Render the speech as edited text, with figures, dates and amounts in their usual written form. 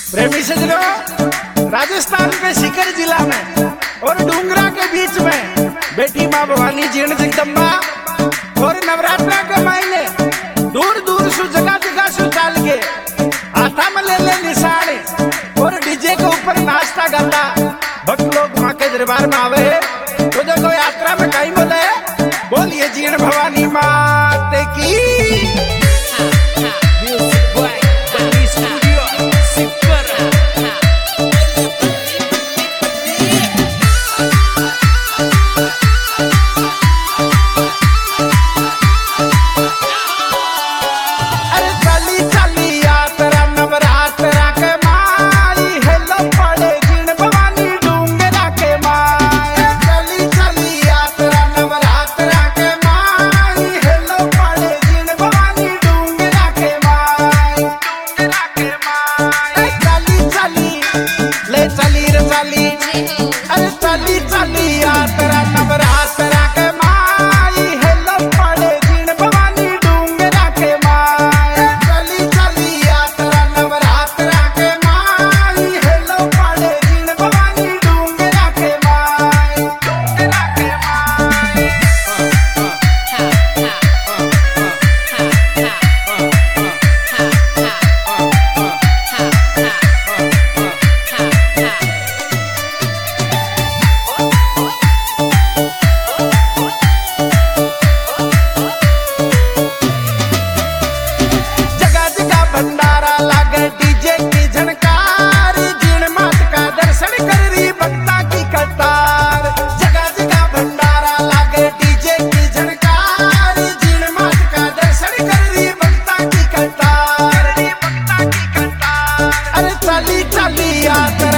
प्रेमी सजनों, राजस्थान के सीकर जिला में और डूंगरा के बीच में बेटी माँ भवानी जीर्ण जगदम्बा और नवरात्रा के महीने दूर दूर से जगह जगह से डाल के हाथा में ले निशाने और डीजे के ऊपर नाचता गाता भक्त लोग माँ के दरबार में आवे। तो देखो यात्रा में कहीं बोले बोलिए जीर्ण भवानी माते की। चली चली यात्रा